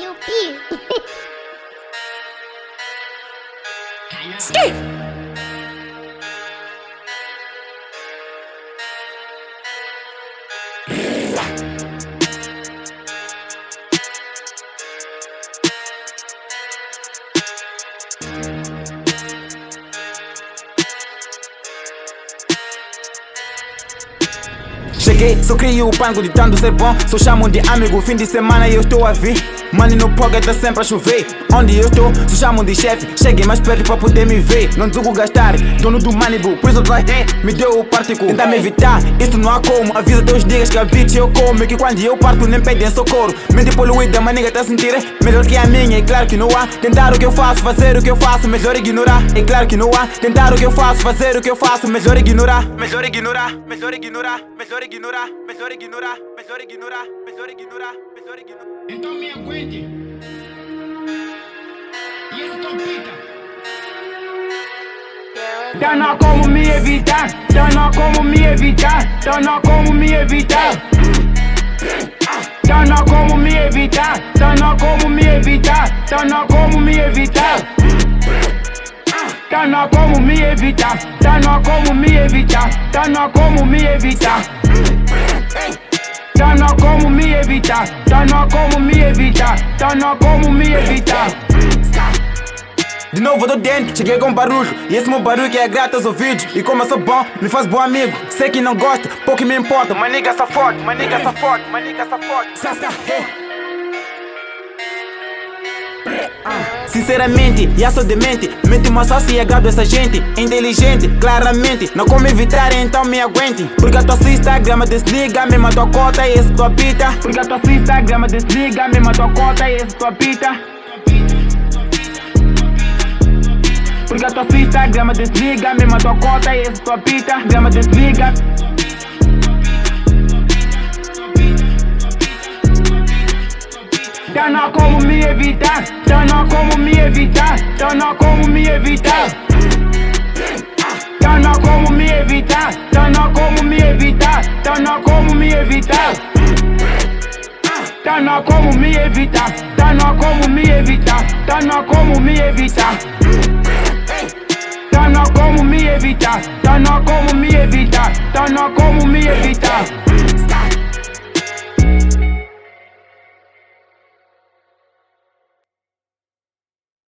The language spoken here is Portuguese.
Lil P. Ski! Cheguei, só crio o pango de tanto ser bom. Só chamo de amigo, fim de semana eu estou a vir. Money no pocket tá sempre a chover. Onde eu estou, só chamo de chefe. Cheguei mais perto pra poder me ver. Não julgo gastar, dono do Malibu. Por isso atrás me deu o partico. Tenta me evitar, isso não há como. Avisa teus niggas que a bitch eu como. Que quando eu parto nem pedem socorro. Mente poluída, mas nigga tá a sentir melhor que a minha, é claro que não há. Tentar o que eu faço, fazer o que eu faço, melhor ignorar. É claro que não há. Tentar o que eu faço, fazer o que eu faço, melhor ignorar. Melhor ignorar, melhor ignorar, melhor ignorar, melhor ignorar, melhor ignorar, melhor ignorar, melhor ignorar. Então me aguente. E esse topita? Tá não há como me evitar, tá não há como me evitar, tá não há como me evitar. Tá não há como me evitar, tá não há como me evitar, tá não há como me evitar. Tá não há como me evitar, tá não há como me evitar, tá não há como me evitar. Tá não há como me evitar, tá não há como me evitar, tá não há como me evitar. De novo do dentro, cheguei com barulho. E esse meu barulho que é grato aos ouvidos. E como eu sou bom, me faz bom amigo. Sei que não gosta, pouco me importa. Mas nigga só forte, mas nigga só forte, mas nigga só forte. Sinceramente, já sou demente. Mente uma sócia e agrado essa gente. Inteligente, claramente. Não como evitar, então me aguente. Porque a tua Instagram desliga, mesmo a tua cota e esse tua pita. Porque a tua Instagram desliga, mesmo a tua cota e esse tua pita. Porque a tua Instagram desliga, mesmo a tua cota e esse tua pita. Grama desliga. Tá não há como me evitar, tá não há como me evitar, tá não há como me evitar. Tá não há como me evitar, tá não há como me evitar, tá não há como me evitar. Tá não há como me evitar, tá não há como me evitar, tá não há como me evitar. Tá não há como me evitar, tá não há como me evitar, tá não há como me evitar.